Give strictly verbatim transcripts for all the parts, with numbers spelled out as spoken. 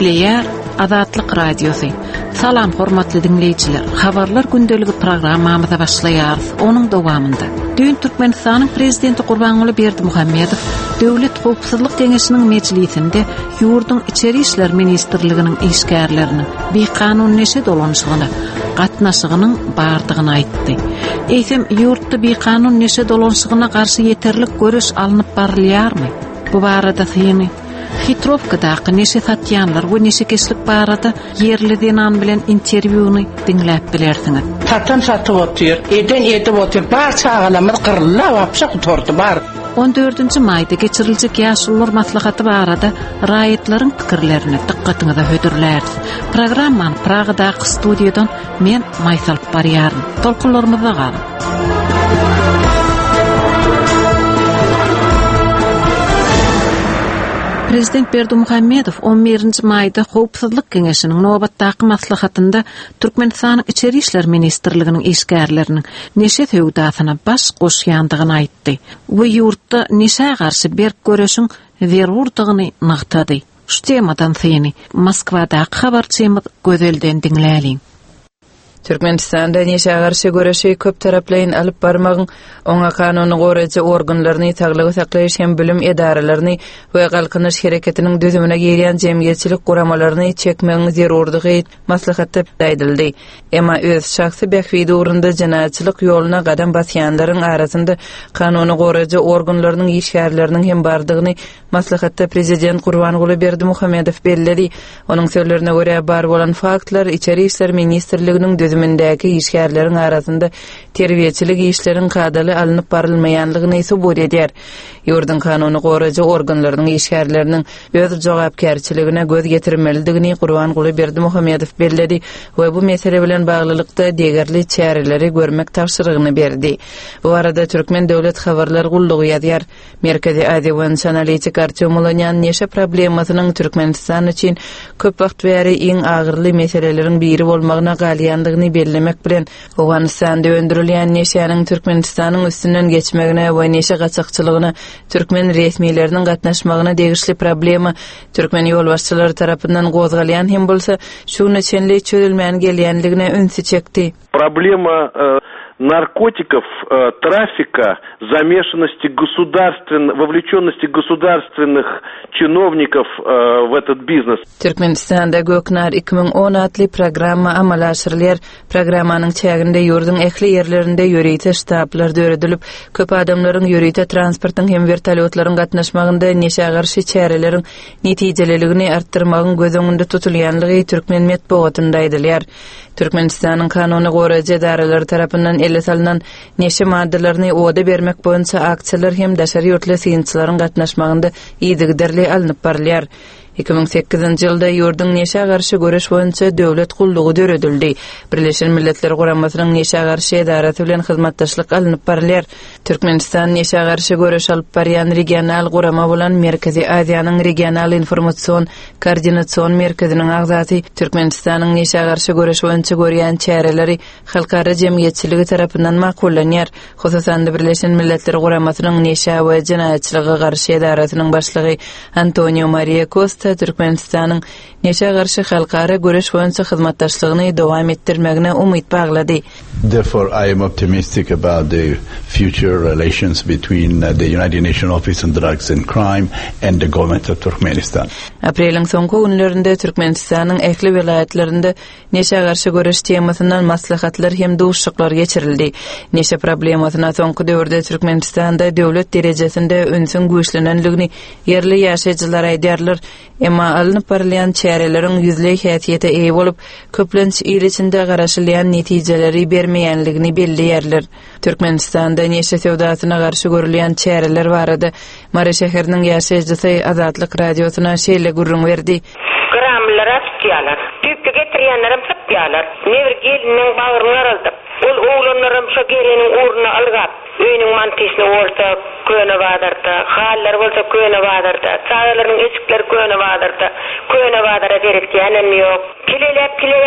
Ekleyer Azatlyk Radiosu. Salam hormatly dinleyijiler. Habarlar gündöligi programmamyza başlaýarys. Onuň dowamynda dün Türkmenistanyň prezidenti Gurbanguly Berdimuhammedow Döwlet Howpsuzlyk Geňeşiniň meclisinde ýurdun içeri işler ministrliginiň işgärleriniň bir kanun neşe dolanşygyna gatnaşygynyň bardygyny aýtdy. Eýsem ýurtda bir kanun neşe dolanşygyna garşy yeterlik görüş alınıp barylýarmy? Bu barada syny Hitrovkadaky neşe satýanlar we neşe keslik barada yerli denan bilen interwýuny dinläp bilersiňiz. Satan satyp otyr, eden edip otyr, barça agalamyz gyryllar, wapşa gutordy bar. on dördünji maýda geçiriljek ýaşullar maslahaty barada raýatlaryň pikirlerini dikkatiňize hödürlär. Programmany Pragadaky studiýadan men Maýsal barýarym. Tolkunlarymyza galyň. Prezident Berdimuhammedow on birinji maýda Howpsuzlyk Geňeşiniň nobatdaky maslahatynda Türkmenistanyň içeri işler ministrliginiň işgärleriniň neşe töwdasyna baş goşýandygyny aýtdy. Bu ýurtda neşe garşy berk göreşiň zerurdygyny nagtady. Şu temadan syny Moskwadaky habarçymyz gözelden dinläliň. Türkmenistanda neşe garşy göreşi köp taraplaýyn alyp barmagyň oňa kanuny goraýjy organlaryny taglygy saklaýyş hem bilim edaralaryny we galkynyş hereketiniň düzümine girýän jemgyýetçilik guramalaryny çekmegiň zerurdygy maslahatda aýdyldy. Emma öz şahsy bähwidi urunda janaatçylyk ýoluna gadam basýanlaryň arasynda kanuny goraýjy organlarynyň işgärleriniň hem bardygyny maslahatda prezident Gurbanguly Berdimuhammedow bellädi. Onuň sözlerine görä bar bolan faktlar içeri işler ministrliginiň düzümindäki işgärleriň arasynda terbiýeçilik işleriň kadaly alınıp barylmaýanlygyny subut edýär. Ýurdun kanuny goraýjy organlarynyň işgärleriniň öz jogapkärçiligine göz getirmelidigini Gurbanguly Berdimuhammedow bellädi we bu mesele bilen baglylykda degerli çäreleri görmek tapşyrygyny berdi. Bu arada Türkmen döwlet habarlar gullugy ýazýar. Merkezi Aziýa analitik Artyom Ulanyan neşe problemasynyň Türkmenistan üçin köp wagt bäri iň agyrly meseleleriň biri bolmagyna galýandygyny bellemek bilen Owganystanda öndürilýän neşäniň Türkmenistanyň üstünden geçmegine we neşe gaçakçylygyna Türkmen resmiýetleriniň gatnaşmagyna degişli problema Türkmen ýolbaşçylary tarapyndan gozgalýan hem bolsa şunu çenli çözülmän gelýänligine ünsü çekdi. Проблема наркотиков, трафика, замешанности государственных, вовлеченности государственных чиновников в этот бизнес. Türkmenistanda Göknar iki bin on adly programma amal aşyrylýar. Programmanyň çäginde ýurdun ähli ýerlerinde ýöreýte ştablar döredilip, köp adamlaryň ýöreýte transportyň hem vertolyotlaryň gatnaşmagynda neşe garşy çäreleriň netijelerligini artdyrmagyň göz öňünde tutulýanlygy Türkmen medeniýetinde aýdylýar. Türkmenistanyň kanuny goraýjy edaralary tarapyndan ele salynan neşe maddalaryny oda bermek boýunça aksiýalar hem daşary ýurtly synçylaryň gatnaşmagynda ýygyderli alınıp barylýar. iki bin sekizinji ýylda ýurdun neşe garşy göreş boýunça döwlet gullugy döredildi. Birleşen Milletler Guramasynyň neşe garşy edarasy bilen hyzmatdaşlyk alınıp barylýar. Türkmenistan neşe garşy göreş alyp barýan regional gurama bolan Merkezi Aziýanyň regional informasiýon koordinasiýon merkeziniň agzasy Türkmenistanyň neşe garşy göreş boýunça görýän çäreleri halkara jemgyýetçiligi tarapyndan makullanýar. Hususan Birleşen Milletler Guramasynyň neşe we jinaýatçylyga garşy edarasynyň başlygy Antonio Maria Costa Türkmenistanyň neşe garşy halkara göreş boýunça hyzmatdaşlygyny dowam etdirmegine umyt baglady. Therefore, I am optimistic about the future relations between uh, the United Nations Office on Drugs and Crime and the government of Turkmenistan. Apreliň soňky günlerinde Türkmenistanyň ähli welaýatlarynda neşe garşy göreş temasyndan maslahatlar hem duşşyklar geçirildi. Neşe problemasyna soňky döwürde Türkmenistanda döwlet derejesinde ünsün güýçlenenligini yerli ýaşaýjylar aýdýarlar. Emma alınıp barylýan çäreleriň ýüzle häsiýete eý bolup, köplenç ýyl içinde garaşylýan netijeleri bermeýänligini belliýärler. Türkmenistanda neşe sewdasyna garşy görülýän çäreler barada Mara şäheriniň ýaşaýjysy Azatlyk Radiosyna şeýle gurrun berdi. Gramlar atýarlar. Tüpke getirýänlerim satýarlar. Neber geliniň bagyryny aralyp, ol oğlanlarym şu geliniň uğruna algap, öýüniň mantysyny bolsa köne badarda, hallar bolsa köne badarda, çağlaryň eşikleri köne badarda, köne badara beripdiýänem ýok. Kilelep kilelep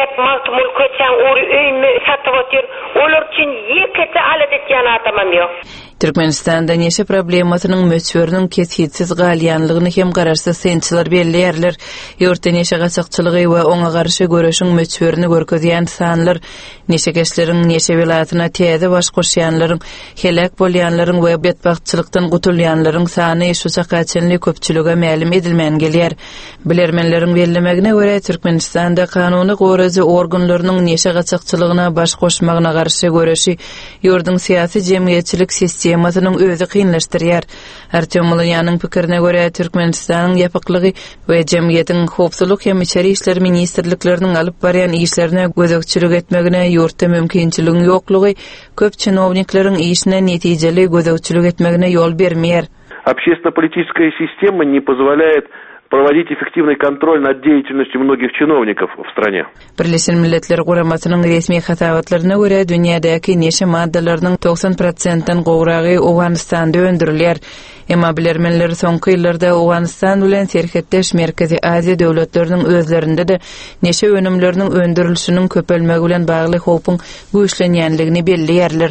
hep maltımul köçen uğru öýünü satyp otyr. Olar üçin ýekete alet etýän adamam ýok. Türkmenistanda neşe problematynyň möçberiniň kesitsiz galyanlygyny hem garaşsyz sençiler belliýärler. Ýurtda neşe gaçakçylygy we oňa garşy göreşiň möçberini görkezýän sanlar, neşe keşleriň neşe welatyna täze baş goşýanlaryň, helak bolýanlaryň we betbagtçylykdan gutulýanlaryň sany şu sakaçynly köpçülüge ma'lum edilmän gelýär. Bilermenleriň bellemegine görä Türkmenistanda kanuny gorazy organlarynyň neşe gaçakçylygyna baş goşmagyna garşy göreşi ýurdun syýasy jemgyýetçilik sistemasynyň özü kynlaşdyrýar. Artyom Mulanyanyň pikirine görä Türkmenistanyň ýapyklygy we jemgyýetiň howpsuzlyk hem içeri işler ministrlikleriniň alyp barýan işlerine gözekçilik etmegine ýurtda mümkinçiligiň ýoklugy köp çynownikleriň işine netijeli gözekçilik etmegine ýol bermeýär. Общественно-политическая система не позволяет проводить эффективный контроль над деятельностью многих чиновников в стране. Birleşen Milletler Guramasynyň resmi hatabatlaryna görä dünýädäki neşe maddalarynyň doksan prosentdan gowragy Awganistanda öndürilýär. Emma bilermenler soňky ýyllarda Awganistan bilen serhetdeş Merkezi Aziýa döwletleriniň özlerinde de neşe önümleriniň öndürilişiniň köpelmegi bilen bagly howpyň güýçlenýänligini belliýärler.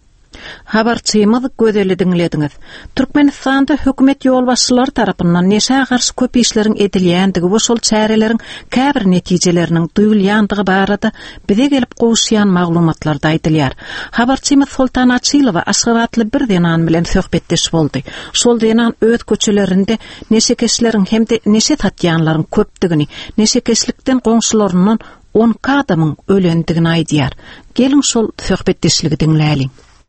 Habarçymyz gözelli dinlediňiz. Türkmenistanda hökümet ýolbaşçylary tarapyndan neşe garşy köp işleriň edilýändigi we şol çäreleriň käbir netijeleriniň duýulýandygy barada bize gelip gowuşýan maglumatlarda aýdylýar. Habarçymyz Sultan Açylowa Aşgabatly bir denan bilen söhbetdeş boldy. Şol denan öýt köçelerinde neşe keşleriň hemde neşe tatýanlaryň köpdigini, neşe keşlikden goňşularynyň on adamyň ölendigini aýdýar. Gelin şol söhbetdeşligi dinläliň.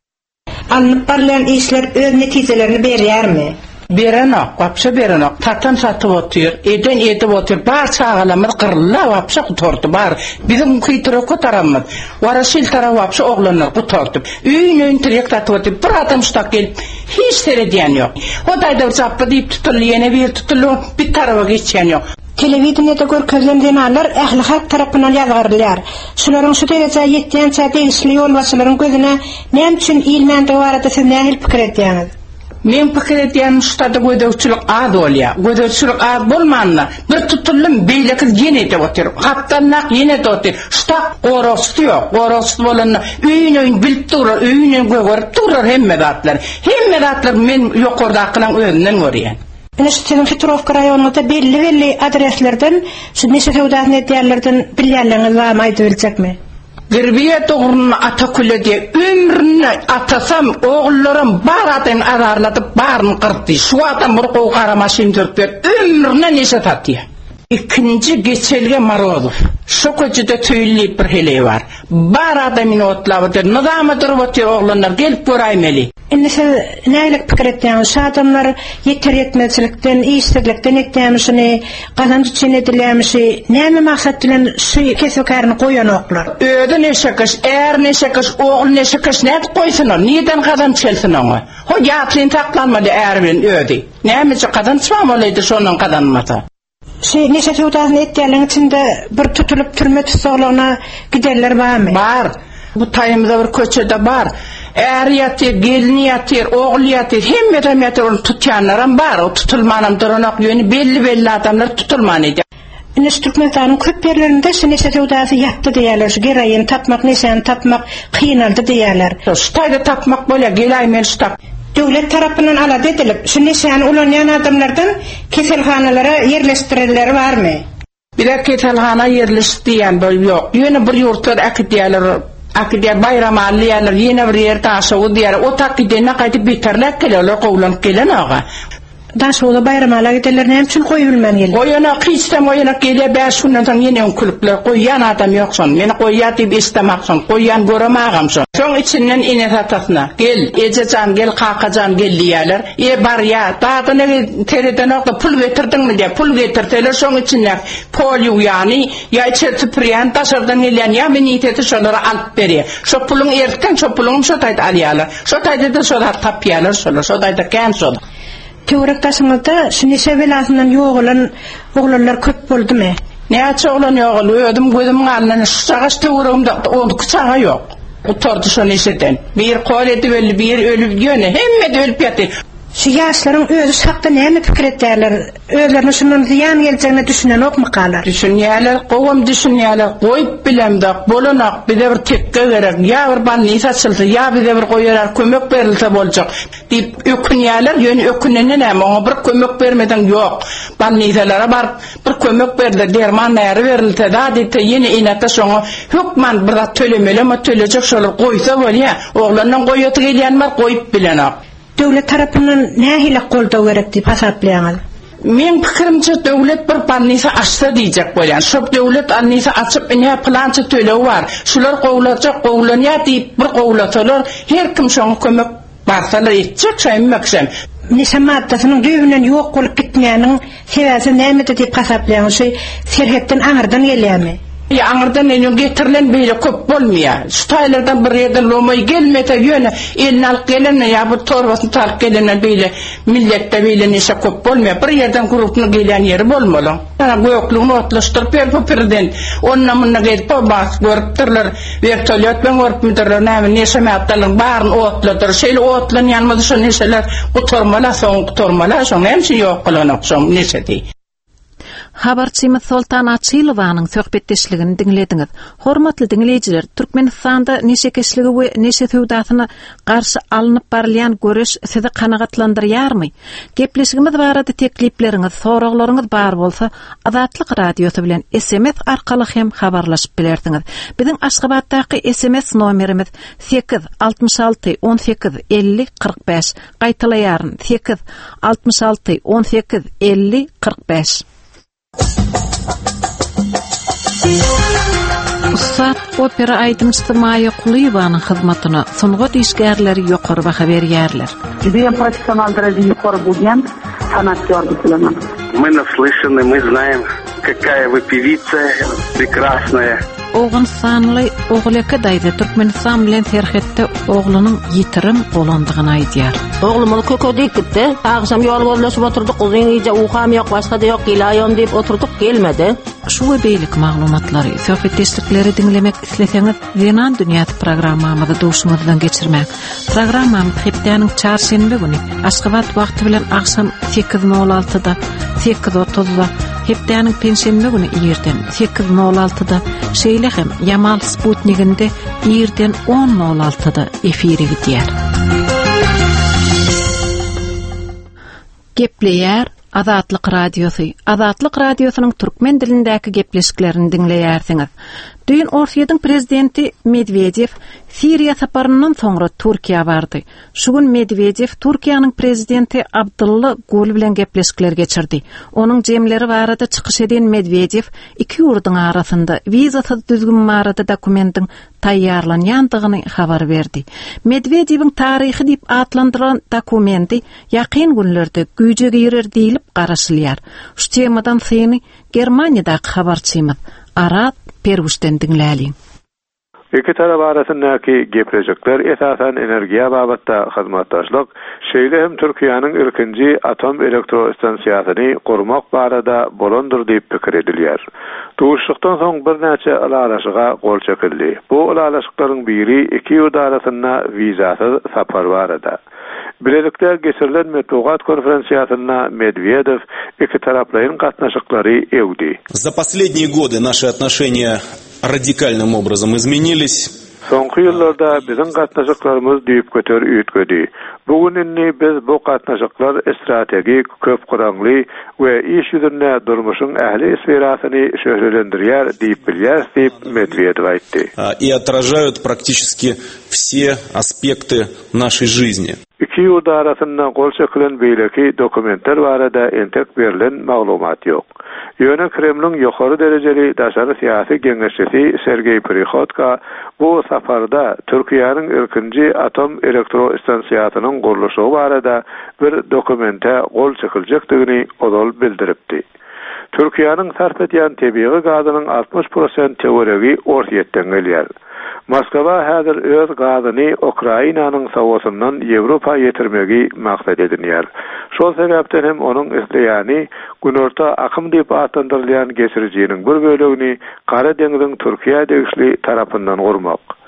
Alınıp barılan işler öz netijelerini berýärmi? Berenok, wapşa berenok. Tatan satyp otyr, eden etip otyr. Bar çağalamyz gyrla wapşa gutordy bar. Bizim kytyra kotaramyz. Wara şiltara wapşa oglanlar gutordy. Üýün tirek tatyp otyr. Bir adam ştak gelip hiç seredýän ýok. O daýda jappa diýip tutulýan, bir tutulup bir tarafa geçýän ýok. Televizionyada görkezlenýän anlar ähli halk tarapyndan ýazgyrylýar. Şolaryň şu derejä ýetýän çädegişli ýolbaşçylaryň gözüne näme üçin ilmende barada siz nähil pikir etýäňiz? Men pikir etýän ştada gödekçilik az bolýar. Gödekçilik az bolmanla bir tutulum beýleki ýene etip otyr. Hatdannak ýene etip otyr. Şta gorosty ýok. Gorosty bolanna öýüne bilip durar, öýüne görüp durar hemme zatlar. Hemme zatlar men ýokardakynyň özünden görýän. Ene şu senin Fitrovka rayonunda belli belli adreslerden, şu neşe fevdatını etýärlerden bilýärleňiz barmy aýdyp biljekmi? Girbiyet oğlunun ataküle diye ömrünü atasam oğullarım bar atayım azarlatıp barını kırdı. Şu adam burku karamaşın dörtler ömrüne neşe tatıyor. İkinci geçelge Marozov. Şu köçüde tüyleyip bir hele var. Bar adamını otlavatır. Nizamı durvatır oğlanlar gelip görayimeli. Enne siz nälik pikir etýäňiz? Şu adamlar yeter yetmezlikden, iýsizlikden etýämisini, gazanç üçin edilýämisi, näme maksat bilen şu kesekaryny goýan oklar? Öde neşekiş, er neşekiş, oğul neşekiş näde goýsunlar? Niýeden gazanç gelsin oňa? Ho ýatlyn taklanmady er bilen öde. Näme gazanç bolýdy şonuň gazanmasa? Şey neşe fevdatını etýärleň içinde bir tutulup türme tutsagyna giderler barmy? Bar. Bu taýymyzda bir köçede bar. Er ýatyr, gelin ýatyr, oğul ýatyr, hemme de ýatyr, onu tutýanlaram bar. O tutulmanam duranak ýöni belli belli adamlar tutulman edi. Ine Türkmenistanyň köp ýerlerinde şu neşe fevdaty ýatdy diýerler, şu geraýyn tapmak, neşeni tapmak kynaldy diýerler. Şu taýda tapmak bolýar, gelaý men şu tap. Döwlet tarapyndan alady edilip, şu neşeni ulanýan adamlardan keselhanalara yerleştirilleri barmy? Bir keselhana yerleşdirýän bol ýok. Ýöne bir ýurtlar akidýalar, akidýa bayram alýarlar, ýene bir ýer taşawy diýer. O takidene gaýdyp biterler kelýärler, gowlanyp gelen aga. Daşoğlu bayramalar giderler näme üçin goýulman ýeli? Goýana kyçtam oýana gelýär, bäş şundan soň ýene öňkülükler goýan adam ýokson. Meni goýýar diýip istemakson, goýan göremagamson. Şoň içinden ine tatasna. Gel, ejejan gel, qaqajan gel diýerler. E bar ýa, taýda tereden okda pul getirdiňmi diýip pul getirdiler. Şoň içinden pol ýany, ýa çertipriýan taşardan gelýän ýa meni ýetdi şolara alyp berýär. Şo puluň erken, şo puluň şo taýda alýarlar. Şo taýda da şo tapýarlar, şo taýda kän şo. Teorik taşymyda şu neşe welatyndan ýogulan oglanlar köp boldymy? Näçe oglan ýogul, ödüm gözüm galanyň şu çagaş teorumda onu çaga ýok. Oturdy şu neşeden. Bir qol edip ölüp, bir ölüp ýöne, hemme de ölüp ýaty. Şu yaşların özü sakta näme pikir etdiler? Özlerini şundan ziyan geleceğini düşünen ok mu qalar? Düşünýärler, gowam düşünýärler, goýup bilemdak, bolanak, bize bir tekke gerek. Ya bir banny saçylsa, ya bize bir goýarar, kömek berilse boljak. Dip ökünýärler, ýöne ökünene näme, oňa bir kömek bermeden ýok. Bannylara bar, bir kömek berdi, derman näre berilse da diýdi, ýene inata şoňa hükman bir tölemeleme tölejek şolar goýsa bolýa. Oglanyň goýaty gelýän bar, goýup bilenak. Döwlet tarapyndan nähile goldaw gerek diýip hasaplanýar. Men pikirimçe döwlet bir pannisa açsa diýjek bolýan. Şo döwlet annisa açyp ine plança tölew bar. Şular gowlajak, gowlanýar diýip bir gowlatalar, her kim şoňa kömek barsalar etjek şeýmeksem. Nisamatdasynyň düýbünden ýok bolup gitmeginiň sebäbi näme diýip hasaplanýar? Şeý serhetden aňyrdan gelýärmi? Ya aňyrdan ene getirilen beýle köp bolmaýar. Şu taýlardan bir ýerden lomay gelmete ýöne elini alyp gelen ya bu torbasyny talyp gelen beýle milletde beýle näse köp bolmaýar. Bir ýerden grupny gelen ýeri bolmaly. Ana goýoklugyny otlaşdyryp berip prezident onna munna gelip bas görüpdirler. Vertolyot bilen görüpdirler näme näse mäpdalaryň baryny otladyr. Şeýle otlanýanmady şu näseler gutormala soň gutormala soň hemsi ýok bolanyp soň näse diýip. Habarçymyz Sultan Açylowanyň söhbetdeşligini dinlediňiz. Hormatly dinleyijiler, Türkmenistanda neşe keşligi we neşe töwdatyna garşy alınıp barlayan görüş sizi kanagatlandyrýarmy? Gepleşigimiz barada teklipleriňiz, soraglaryňyz bar bolsa, Azatlyk radiosu bilen S M S arkaly hem habarlaşyp bilersiňiz. Biziň Aşgabatdaky S M S nomerimiz sekiz altmış alty on sekiz elli kırk beş. Gaýtalaýaryn sekiz altmış alty on sekiz elli kırk beş. Ustad opera aýdymçysy Maýa Qulyowanyň hyzmatyna soňga düşgärleri ýokary baha berýärler. Я профессионал дорогие хор будем, санаткор дипломат. Мы наслышаны, мы знаем, какая вы певица прекрасная. Oğun sanly oğlaka daýdy Türkmenistan bilen terhetde oğlunyň ýitirim bolandygyny aýdýar. Oğlum köködik gitdi. Agşam ýol bollaşyp oturduk. Uzyň iýje uğam ýok, başga da ýok, gilaýon diýip oturduk, gelmedi. Şu we beýlik maglumatlary, söhbetdeşlikleri dinlemek isleseňiz, Zenan Dünýäsi programmamyzy duşumyzdan geçirmek. Programmam hepdeniň çarşembe güni Aşgabat wagty bilen agşam sekiz nol altyda, sekiz otuzda, hepdeniň penşembe güni ýerden sekiz nol altyda, şeýle hem Yamal Sputnikinde ýerden on nol altyda efiri gidýär. Gepleýär Azatlyk radiosu. Azatlyk radiosynyň türkmen dilindäki gepleşiklerini dinleýärsiňiz. Düýün Orsiýadyň prezidenti Medvedev Siriýa saparyndan soňra Türkiýe bardy. Şu gün Medvedev Türkiýanyň prezidenti Abdulla Gül bilen gepleşikler geçirdi. Onuň jemleri barada çykyş eden Medvedev iki ýurdyň arasynda wizasyz düzgün barada dokumentin taýýarlanýandygyny habar berdi. Medvedewiň taryhy diýip atlandyran dokumenti ýakyn günlerde güýje girer diýilip garaşylýar. Şu temadan syny Germaniýadaky habarçymyz Arat Perwüşden dinläliň. İki taraf arasındaki geprejekler esasen energiýa babatda hyzmatdaşlyk, şeýle hem Türkiýanyň ilkinji atom elektrostansiýasyny gurmak barada bolandyr diýip pikir edilýär. Duşlukdan soň bir näçe alalaşyga gol çekildi. Bu alalaşyklaryň biri iki ýurt arasynda wizasyz sapar barada. Bilelikde geçirilen Metbugat konferensiýasyna Medvedev iki taraplaryň gatnaşyklary ewdi. За последние годы наши отношения радикальным образом изменились. Soňky ýyllarda biziň gatnaşyklarymyz düýüp göter üýtgedi. Bugünni biz bu gatnaşyklar strategik, köp gurangly we iş ýüzünde durmuşyň ähli sferasyny şöhretlendirýär diýip bilýär diýip Medvedev aýtdy. И отражают практически все аспекты нашей жизни. İki ýurt arasynda gol çekilen beýleki dokumentler barada entek berilen maglumat ýok. Ýöne Kremliň ýokary derejeli daşary syýasy geňeşçisi Sergey Prihodka bu safarda Türkiýanyň ilkinji atom elektrostansiýasynyň gurulşy barada bir dokumente gol çekiljekdigini odol bildiripdi. Türkiýanyň sarf etýän tebii gazynyň altmış prosent teoregi ortaýetden gelýär. Moskwa häzir öz gazyny Ukrainanyň sowasyndan Ýewropa ýetirmegi maksat edinýär. Şol sebäpden hem onuň isleýäni günorta akym diýip atandyrylýan geçirjiniň bir bölegini Kara deňziň Türkiýe degişli tarapyndan gurmak.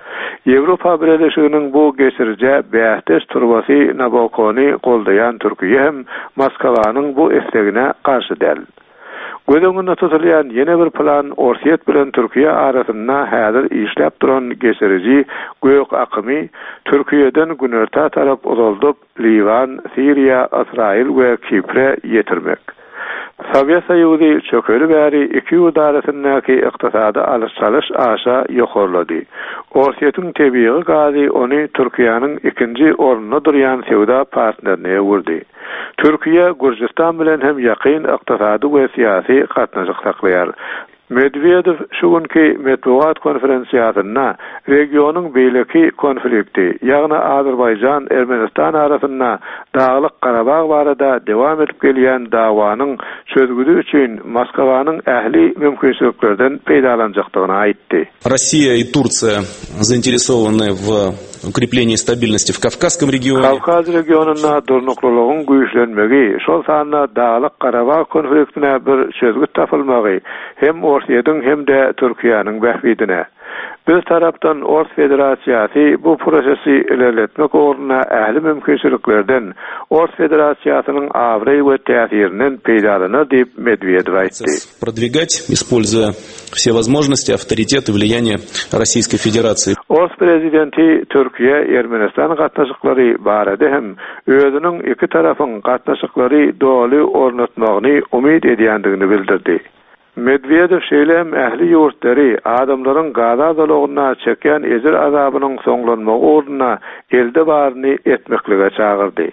Avrupa Birleşiginiň bu geçirje bähtes turbasy Nabokony goldayan Türkiýe hem Moskwanyň bu istegine garşy däl. Gödüňünde tutulýan ýene bir plan Orsiýet bilen Türkiýe arasynda häzir işläp duran geçirji gök akymy Türkiýeden günerta tarap uzaldyp Livan, Siriýa, Israil we Kipre ýetirmek. Sovyet Soýuzy çökeli bäri iki ýurt arasyndaky ykdysady alış-çalyş aşa ýokarlady. Orsiýetyň tebii gazy ony Türkiýanyň ikinji ornuna durýan sewda partnerine wurdy. Türkiýe Gürjistan bilen hem ýakyn ykdysady we syýasy gatnaşyk saklaýar. Medvedev şugunki metbuat konferensiýasynda regionyň beýleki konflikti, ýagny Azerbaýjan Ermenistan arasynda Dağlyk Qarabağ barada dowam edip gelýän dawanyň çözgüdü üçin Moskwanyň ähli mümkinçiliklerden peýdalanjakdygyny aýtdy. Россия и Турция заинтересованы в укреплении стабильности в Кавказском регионе. Kavkaz regionunda durnuklulygyň güýçlenmegi, şol sanda Dağlyk Qarabağ konfliktine bir çözgüt tapylmagy hem Orsiýetyň hem de Türkiýanyň bähbidine. Bir tarapdan Ors Federasiýasy bu prosesi ilerletmek ornuna ähli mümkinçiliklerden Ors Federasiýasynyň awry we täsirinden peýdalanyr diýip Medvedev aýtdy. Продвигать, используя все возможности, авторитет и влияние Российской Федерации. Ors prezidenti Türkiýe Ermenistan gatnaşyklary barada hem özüniň iki tarapyň gatnaşyklary doly ornatmagyny umyt edýändigini bildirdi. Medvedev şeýlem ähli ýurtlary adamlaryň gaza dolugyna çeken ezir azabynyň soňlanmagy ornuna elde baryny etmeklige çagyrdy.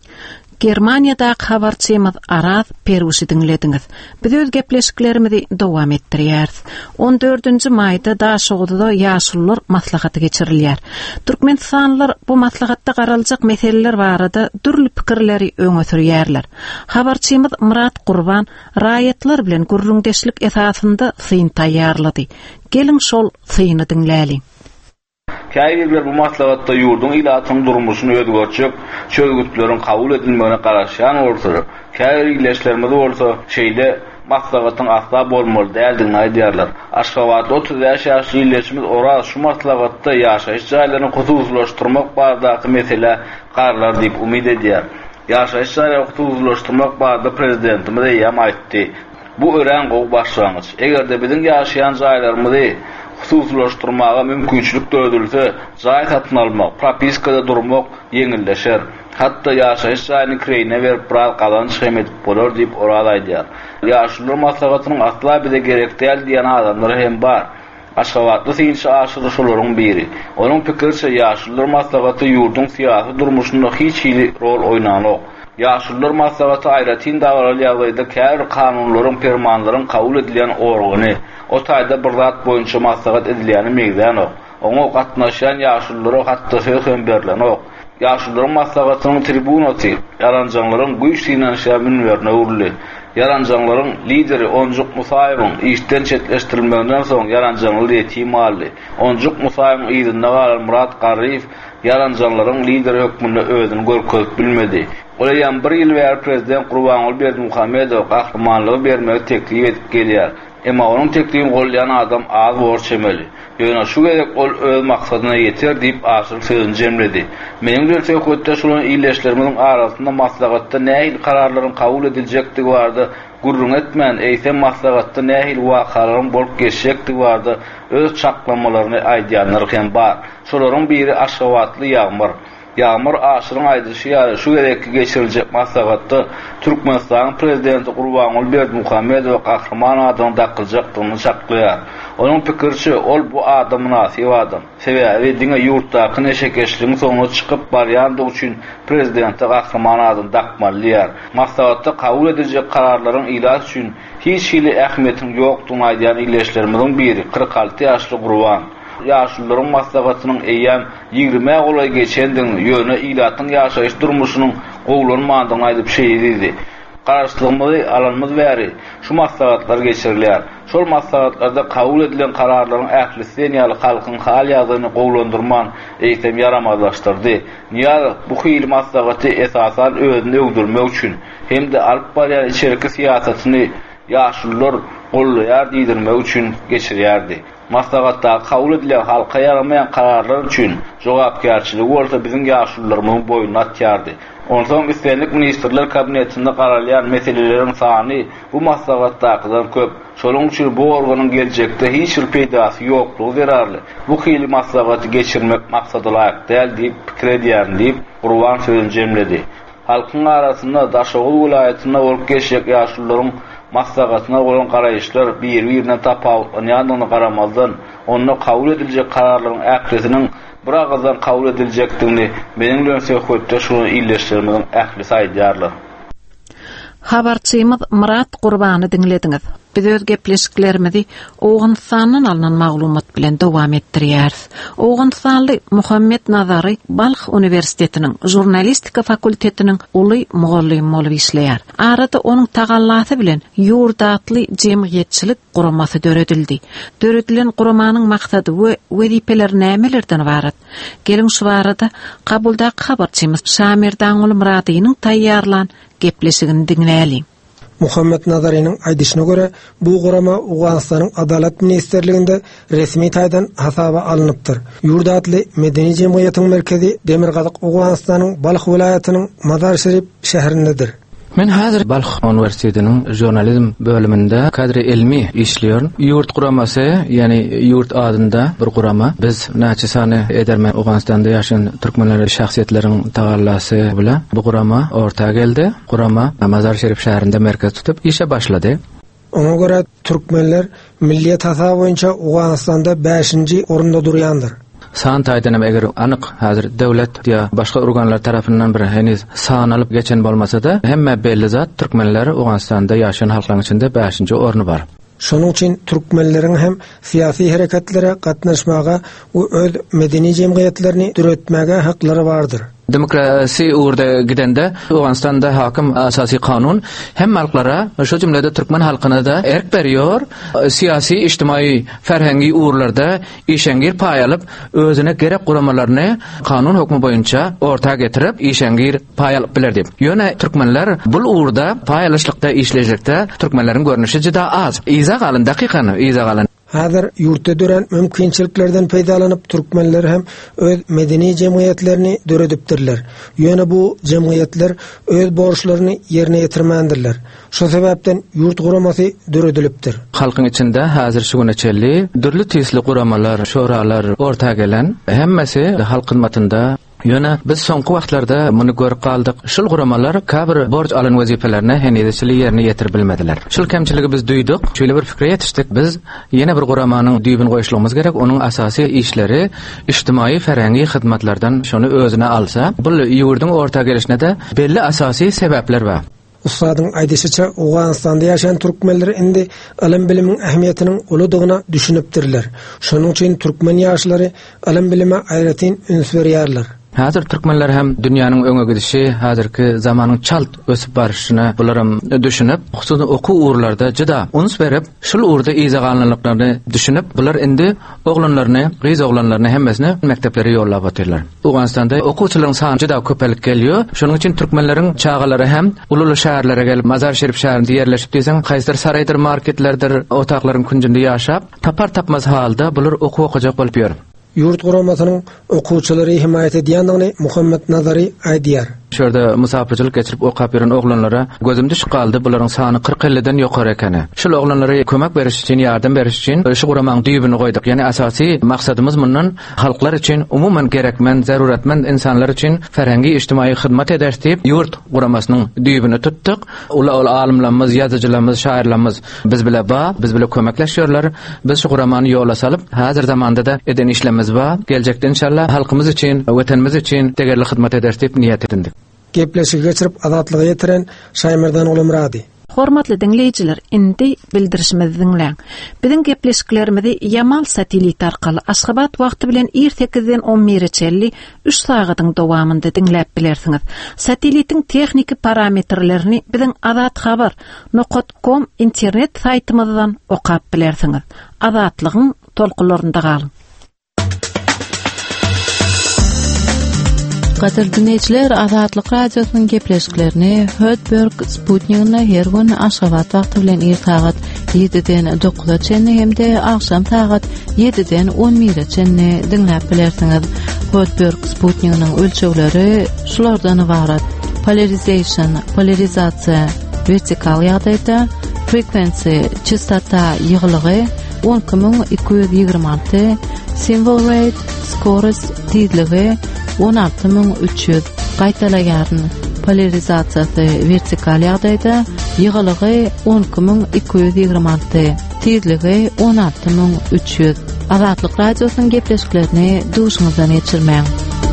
Germaniýada habarçymyz Araz Peruşy dinlediňiz. Biz öz gepleşiklerimizi dowam etdirýäris. on dördünji maýda Daşoğuda ýaşullar maslahaty geçirilýär. Türkmenistanlylar bu maslahatda garaljak meseleler barada türli pikirleri öňe sürýärler. Habarçymyz Murat Gurban raýatlar bilen gurrundeşlik esasynda syn taýýarlady. Gelin şol syny dinläli. Käýgirler bu maslahatda ýurdun ilatyň durmuşyny özgörçek, çözgütlerin kabul edilmegine garaşan ortadyr. Käýgir ileşlerimiz bolsa, şeýle maslahatyň asla bolmaly däldigini aýdýarlar. Aşgabat otuz ýaşly ileşimiz Oraz şu maslahatda ýaşaýyş jaýlaryny hususlaşdyrmak barada mesele garlar diýip umyt edýär. Ýaşaýyş jaýlaryny hususlaşdyrmak barada prezidentimiz ýa aýtdy. Bu ören gowy başlangyç. Egerde biziň ýaşaýan jaýlarymyzy hususlaşdyrmaga mümkinçilik dödülse, jaý satyn almak, propiskada durmak ýeňilleşer. Hatda ýaşaýyş jaýyny kireyine berip biraz kazanç hem edip bolar diýip Oraz aýdýar. Ýaşlylar maslahatynyň asla bize gerek däl diýen adamlar hem bar. Aşgabatly synçy aşyry şolaryň biri. Onuň pikirçe ýaşlylar maslahaty ýurdun syýasy durmuşynda hiç hili rol oýnanok. Ýaşlylar maslahaty aýratyn dagaly ýagdaýda käbir kanunlaryň, fermanlaryň kabul edilýän organy, o taýda bir zat boýunça maslahat edilýäni meýdanok. Oňa gatnaşan ýaşlylara hatda söz hem berilenok. Ýaşlylaryň maslahatynyň tribunasy, ýaranjanlaryň güýç synanyşa minberine urly. Ýaranjanlaryň lideri Onjuk Musaýewiň işden çetleşdirilmegenden soň ýaranjanly ýetim aldy. Onjuk Musaýewiň ýerinde galan Murat Garyf ýaranjanlaryň lideri hökmünde özüni görkezip bilmedi. Olaýan bir ýyl bäri prezident Gurbanguly Berdimuhammedow gahrymanlygy bermegi teklip edip gelýär. Emma onuň teklibini golýan adam az borçemeli. Ýöne şu gerek ol öz maksadyna ýeter diýip aşyr sözüni jemledi. Meniň bilýär hökümetde şulan iýleşlerimiň arasynda maslahatda nähil kararlaryň kabul ediljekdigi bardy. Gurrun etmän, eýsem maslahatda nähil wakalaryň bolup geçjekdigi bardy. Öz çaklamalaryny aýdýanlar hem bar. Şolaryň biri Aşgabatly Ýagmyr. Ýagmyr aşyryň aýdyşy ýa şu gerekli geçiriljek maslahatda Türkmenistan prezidenti Gurbanguly Berdimuhammedow gahrman adam dakyljakdygyny çaklaýar. Onuň pikirçe ol bu adam nasip adam. Sebäbi diňe ýurtdaky neşekeşligiň soňuna çykyp barýandygy üçin prezidenti gahrman adam dakmalýar. Maslahatda kabul ediljek kararlaryň ilaç üçin hiç hili ähmiýetiniň ýokdugyny aýdýan ileşlerimiň biri kırk alty ýaşly Gurban. Ýaşlylaryň maslahatynyň eýýäm ýigirme golay geçendiň ýöne ilatyň ýaşaýyş durmuşynyň gowlanmagyny aýdyp şeýdidi. Garaşdyrmady alanmaz bäri şu maslahatlar geçirilýär. Şol maslahatlarda kabul edilen kararlaryň ählisiň ýaly halkyň hal ýazyny gowlandyrman eýsem yaramazlaşdyrdy. Niýe bu hili maslahaty esasan özüni öwdürmek üçin hem de alyp barýan içeriki siýasatyny ýaşlylar gollaýar diýdirmek üçin geçirýärdi. maslahatda kabul edilen halka yaramayan kararlar üçün jogapkärçiligi bolsa bizim ýaşlularymyň boýuna atýardy. Ondan istenlik ministerler kabinetinde kararlayan meselelerin sany bu maslahatdakydan köp. Şolun üçin bu organyň geljekde hiç bir peýdasy ýoklugy zerarly. Bu hili maslahaty geçirmek maksadyla däl diýip pikir edýän diýip Gurban sözüni jemledi. Halkyň arasynda Daşoğul vilayatyna bolup geçjek ýaşlularyň maslahatyna bolan garaýyşlar bir-birine tapawutlanýanyna garamazdan onu kabul ediljek kararlaryň ählisiniň bir agazdan kabul ediljekdigini meniň söhbetde şunu illeşdirmegin ähli saýdýarlar. Habarçymyz Murat Gurbany dinlediňiz. Biz öz gepleşiklerimizi Owganystanyň alynan maglumat bilen dowam etdirýäris. Owganystanly Muhammed Nazary Balx Universitetiniň jurnalistika fakultetiniň uly mugallim bolup işleýär. Arada onuň tagallasy bilen ýurdatly jemgyýetçilik guramasy döredildi. Döredilen guramanyň maksady we wezipeler nämelerden ibaret? Gelin şu barada kabuldaky habarçymyz Şamir Daňuly Muradynyň taýýarlan gepleşigini dinläýäli. Muhammed Nazary'nin aýdyşyna göre bu gurama Owganystanyň Adalet Ministerliginde resmi taýdan hasaba alınıpdyr. Ýurdatly medeni jemgyýetiň merkezi Demirgazyk Owganystanyň Balx vilayatynyň Mazar Şerif şäherindedir. Men hazır Balx Universitetiniň jurnalizm bölüminde kadri ilmi işliýär. Ýurt guramasy, ýani ýurt adında bir gurama. Biz näçe sany edermen Owganystanda ýaşaýan türkmenler şahsiýetleriň tagallasy bilen bu gurama ortaga geldi. Gurama Mazar Şerif şäherinde merkez tutup işe başlady. Ona göre türkmenler milliýet hasaba boýunça Owganystanda beşinji orunda durýandyr. San taýdanam eger anyk hazır döwlet ýa başga organlar tarapyndan bir heniz san alyp geçen bolmasa-da hemme belli zat türkmenler Owganystanda ýaşaýan halklaryň içinde beşinji orny bar. Şonuň üçin türkmenleriň hem siýasy hareketlere gatnaşmaga we öz medeni jemgyýetlerini düretmäge haklary bardyr. Demokrasi uğurda gidende Owganystanda hakim asasy kanun hem halklara, şu jümlede Türkmen halkyna da erk berýär. Siyasi, ijtimai, ferhengi uğurlarda işengir pay alyp, özüne gerek guramalaryny kanun hukmy boýunça ortaga getirip işengir pay alyp biler diýip. Ýöne türkmenler bu uğurda pay alışlykda işlejekde türkmenleriň görnüşi juda az. Izah alyn dakykany, izah alyn. Hazır yurtda dören mümkinçiliklerden peýdalanyp türkmenler hem öz medeni jemgyýetlerini döredipdirler. Ýöne bu jemgyýetler öz borçlaryny ýerine ýetirmändirler. Şu sebäpden yurt guramasy döredilipdir. Halkyň içinde hazır şu güneçeli dürli tesli guramalar, şoralar ortaga gelen hemmesi halk hyzmatynda. Ýöne biz soňky wagtlarda muny görüp galdyk. Şol guramalar käbir borç alan wezipelerini henizçili ýerine ýetirip bilmediler. Şol kemçiligi biz duýduk. Şöyle bir fikre ýetişdik. Biz ýene bir guramanyň düýbüni goýuşlygymyz gerek. Onuň asasy işleri ijtimai ferhengi hyzmatlardan şonu özüne alsa, bu ýurduň ortaga gelişine de belli asasy sebäpler bar. Ustadyň aýdyşyça Owganystanda ýaşaýan türkmenler indi ilim bilimiň ähmiýetiniň ulydygyna düşünipdirler. Şonuň üçin türkmen ýaşlary ilim bilime aýratyn üns berýärler. Hazır türkmenler hem dünýäniň öňe gidişi, hazırky zamanyň çalt ösüp barışyny bularym düşünüp, hususan oku uğurlarda juda uns berip, şol uğurda izaganlyklaryny düşünüp, bular indi oglanlaryny, gyz oglanlaryny hemmesini mekteplere ýollap atyrlar. Owganystanda okuwçylaryň sany juda köpelik gelýär. Şonuň üçin türkmenleriň çağalary hem ululu şäherlere gelip, Mazar Şerif şäherinde ýerleşip diýsen, haýsyr saraýdyr, marketlerdir, otaklaryň künjünde ýaşap, tapar tapmaz halda bular oku okujak bolup ýör. Yurt guramasynyň okuwçylary himayet edýändigini Muhammed Nazary aýdýar. Şurada musafirçilik geçirip okap ýören oglanlara gözümde şykaldy, bularyň sany kırk elliden ýokary ekeni. Şol oglanlara kömek beriş üçin, ýardam beriş üçin şu guramanyň düýbüni goýdyk. Ýani asasy maksatymyz mundan halklar üçin, umumen gerekmen, zaruratmand insanlar üçin ferhengi ijtimai hyzmat eder diýip yurt guramasynyň düýbüni tutdyk. Ula ula alimlarymyz, ýazyjylarymyz, şairlarymyz biz bile ba, biz bile kömekleşýärler. Biz şu guramany ýola salyp, hazır zamanda da eden işlemimiz ba. Geljekde inşallah halkymyz üçin, wetenimiz üçin tegerli hyzmat eder diýip niýet etdik. Gepleşik geçirip azatlygy ýetiren Şaýmyrdan Ulumrady. Hormatly dinleýijiler, indi bildirişimizi dinläň. Biziň gepleşiklerimizi Yamal satelit arkaly Aşgabat wagty bilen sekizden on bir elli üç sagatyň dowamında dinläp bilersiňiz. Satelitiň texniki parametrlerini biziň azat habar nokta com internet saýtymyzdan okap bilersiňiz. Azatlygyň tolkunlarynda galyň. Gadir dinleyijiler, Azatlyk radiosynyň gepleşiklerini Hödberg Sputnik'ne her gün aşgabat wagty bilen irtagat ýediden dokuza çenni hemde akşam tagat ýediden on bire çenni dinläp bilersiňiz. Hödberg Sputnik'niň ölçegleri şulardan ibarat: polarization, polarizasiýa, vertikal ýagdaýda, frequency, çystata ýygylygy on iki bin iki yüz ýygrimi alty, symbol rate, scores, tizligi on alty bin üç yüz. Gaýtalaýaryn polarizasiýasy vertikal ýagdaýda ýygylygy on iki bin iki yüz ýygrimi alty, tizligi on alty bin üç yüz. Azatlyk radiosynyň gepleşiklerini duşuňyzdan geçirmäň.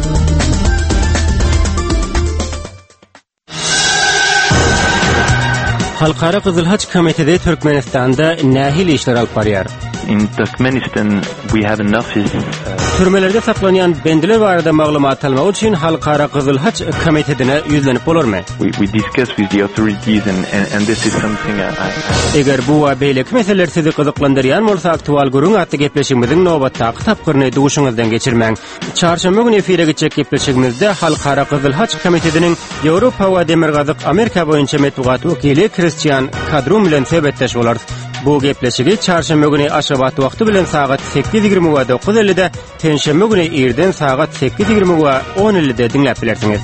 Halkara Kızıl Haç Komitesi Türkmenistan'da nähil işler alyp barýar. In Turkmenistan we have enough is uh... Türmelerde saklanan bendiler barada maglumat almak üçin Halkara Kızıl Haç Komitesine yüzlenip bolarmy? We, we discuss with the authorities and, and, and this is something I, I... Eger bu we beýleki meseleler sizi gyzyklandyrýan bolsa aktual gurun atdy gepleşigimiziň nobatdaky tapgyryny duşuňyzdan geçirmäň. Çarşamba güni efire geçek gepleşigimizde Halkara Kızıl Haç Komitesiniň Ýewropa we Demirgazyk Amerika boýunça metbuat wekili Christian Kadrum bilen sebetdeş bolar. Bu gepleşigi çarşamba güni aşgabat wagty bilen sagat sekiz ýygrimi we dokuz ellide, tenşembe güni irden sagat sekiz ýygrimi we on ellide dinläp bilersiňiz.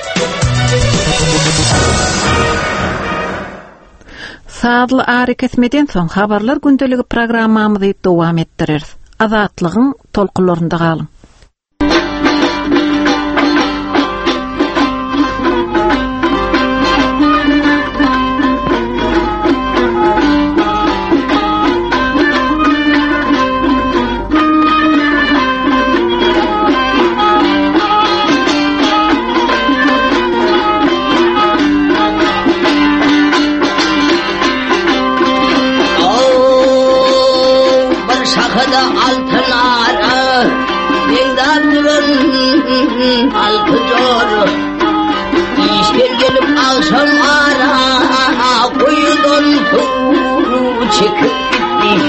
Sadly ary kesmeden soň habarlar gündeligi programmamyzy dowam etdireriz. Azatlygyň tolkunlarynda galyň. Alkıcor İşler gelip akşam ara Kuyudan tuğ çıkıp gitti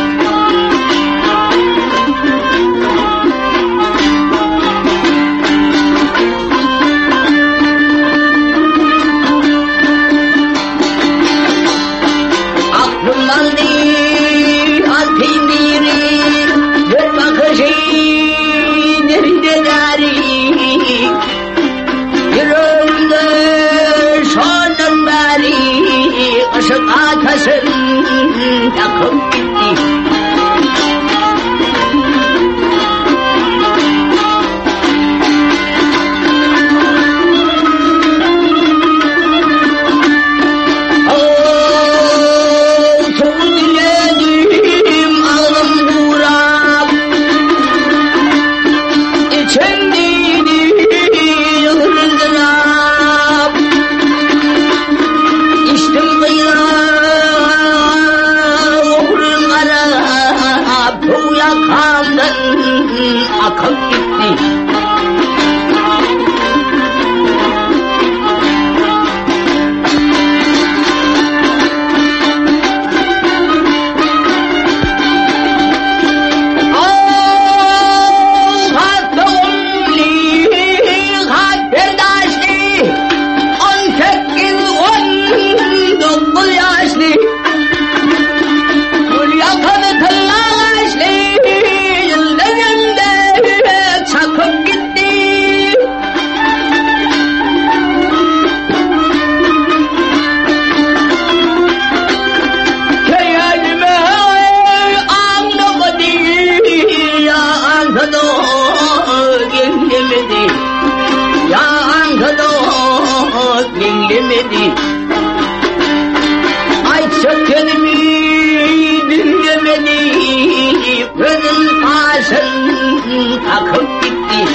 Aklımdan değil altın biri Bir bakışı nerede dari Aşık atasın yakıp gitti akıp gitti akıp gitti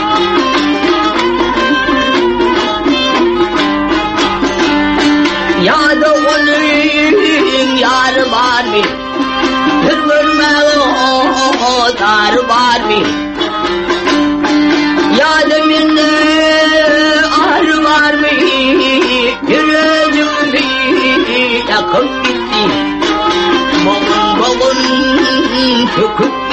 Ya da onun yarı var mı? Bir görmeği o darı var mı? Ya da minne arı var mı? Bir özümü yakıp gitti Boğun boğun çöküp